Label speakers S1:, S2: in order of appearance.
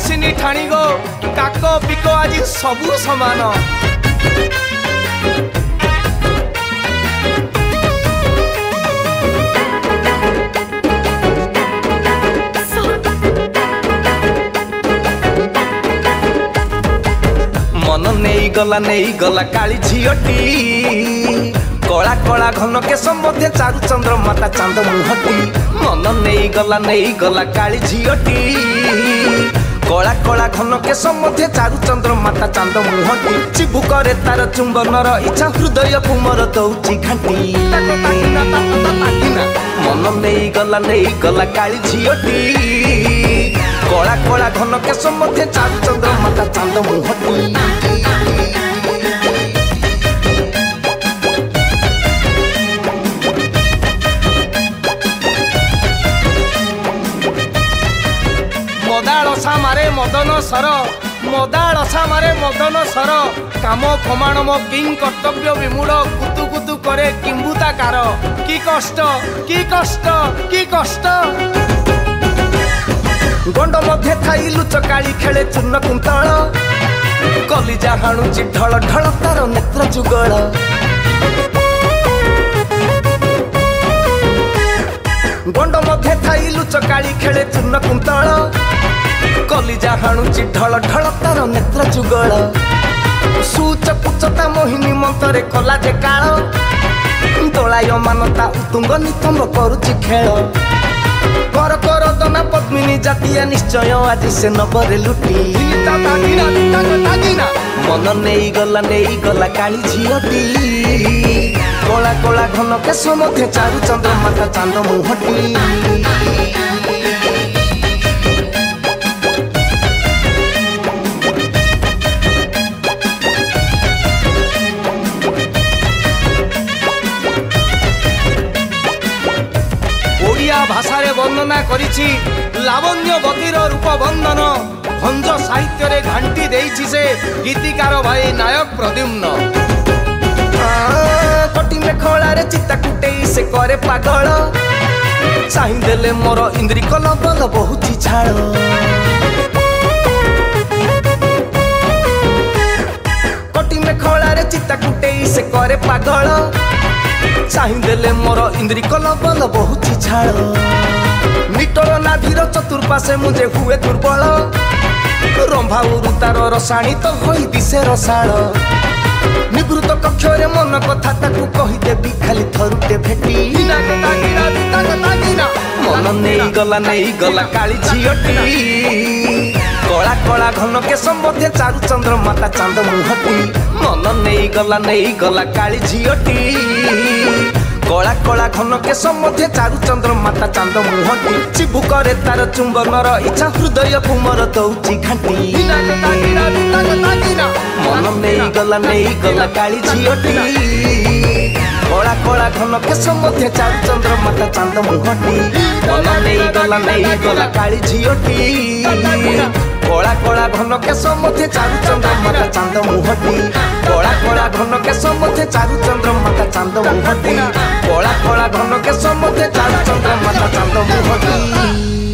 S1: ମସିନି ଠାଣିଗୋ କାକ ପିକ ଆଜି ସବୁ ସମାନ। मन नहीं गला काली झीटी कला कला घन केश मध्य चारु चंद्र माता चांद मुहटी। मन नहीं गला काली झीटी कला कला घन केश मध्य चारु चंद्र माता चांद मुहटी। चिबु करे तार चुंबनर इच्छा हृदय कुमर दौची घाटी। मन नहीं गला काली झीटी कला कला घन केश मध्य चारु चंद्र माता चांद मुहटी। मदालसा मारे मदन सर मदालसा मारे मदन सर काम प्रमाण मो किंग कर्तव्य विमूढ़ कुतु कुतु करे किंबुताकार। कि कष्ट कि कष्ट कि कष्ट गंड मध्य थाई लुचकाली खेले चूर्ण कुंतल कलिजा हाणुची ढल ढल तार नेत्र जुगल। गंड मध्य थाई लुचकाली खेले चूर्ण कुंतल कलिजा हाणुची ढल ढल तार नेत्र जुगल। सूच पुचता मोहिनी मंत्रे कला जे काल दोलाय मानता उतुंग नितंब करुची खेल। कर कर दना पद्मिनी जातिया निश्चय आज से नबरे लुटी। मन नहीं गला काली झीटी कला कला घन केश मध्य चारु चंद्र माता चांद मुहटी। भाषा रे वर्णना करिछि लावण्यवतीर रूप बंधन भंज साहित्य रे घंटी देइछि से गीतिकार भाई नायक प्रद्युम्न। कटी में खला रे चित्ता कुटेई से करे पागल चाहि देले मोर इंद्री कल बल बहुची झाड़। कटी में खला रे चित्ता कुटेई से करे पागल चाहि देले मोर इंद्री कल बल बहुची झाड़। निटल नाभीर चतुर्पाशे मुझे हुए दुर्बल रंभा उरुतार रसाणी तो होई दिसे रसाळ। निवृत्त कक्षरे मन कथा ताकू कही देबी खाली थरुटे भेटी। मन नहीं गला काली झीटी कला कला घन केश मध्य चारु चंद्र माता चांद मुहटी। मन नहीं गला काली झीटी कला कला घन केश मध्य चारु चंद्र माता चांद मुहटी। चिबु करे तार चुंबनर इच्छा हृदय कुमर दौची घाटी। मन नहीं गला काली झीटी कला कला घन केश मध्य चारु चंद्र माता चांद मुहटी। मन नहीं गला काली झीटी कला कला घन केश मध्य चारु चंद्र माता चांद मुहटी। कला कला घन केश मध्य चारु चंद्र माता चांद मुहटी। कला कला घन केश मध्य चारु चंद्र माता चांद मुहटी।